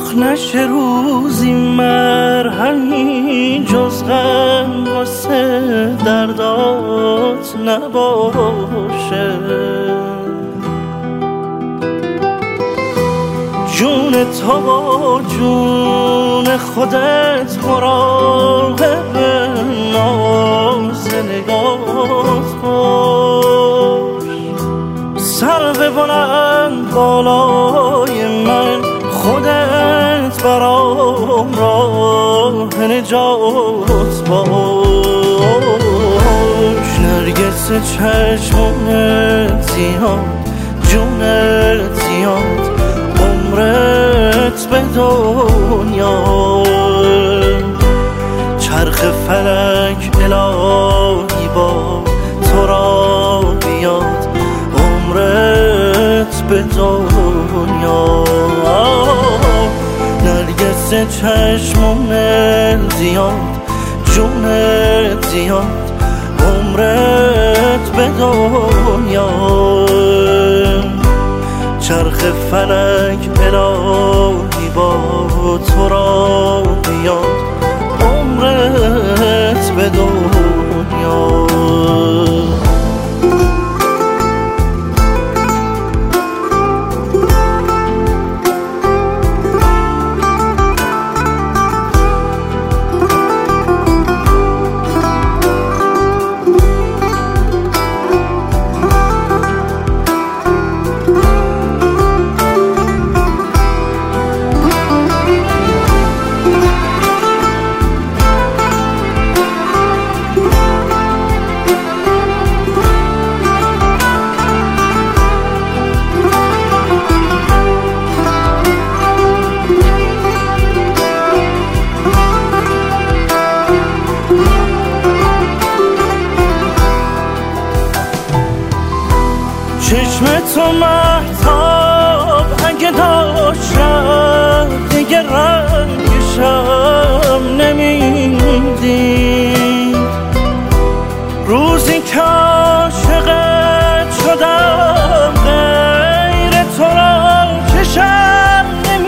نشه روزی مرهمی جز غم واسه دردات نباشه. جون تو با جون خودت مراقب ناز نگات باش. سرو بلند بالای من خودت برام راه نجات باش. نرگس چشمونت زیاد جونت زیاد عمرت به دنیا. چرخ فلک الهی با تو را بیاد عمرت به دنیا. نرگس چشمونت زیاد جونت زیاد عمرت به دنیا. چرخ فلک الهی با تو را بیاد عمرت به دنیا. چشم تو مهتاب اگه داشتم دیگه رنگشم نمیدید. روزی که عاشقت شدم غیر تو را چشم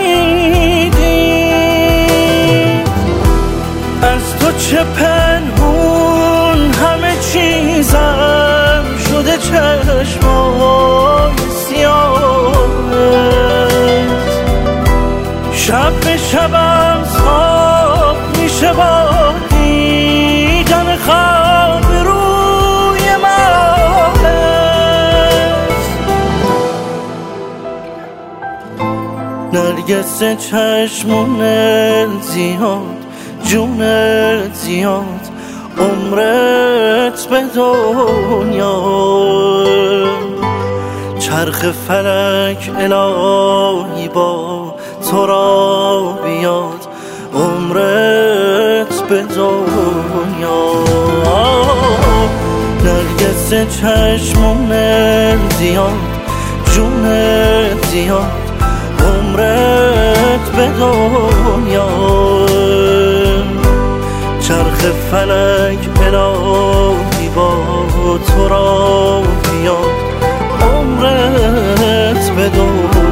نمیدید. از تو چه پنهون همه چیزم شده چشمای سیاهت. شب به شبم خواب میشه با دیدن خواب روی ماهت. نرگس چشمونت زیاد جونت زیاد عمرت به دنیا. چرخ فلک الهی با تو را بیاد عمرت به دنیا. نرگس چشمونت زیاد جونت زیاد عمرت به دنیا. چرخ فلک الهی با تو را بیاد عمرت به دنیا.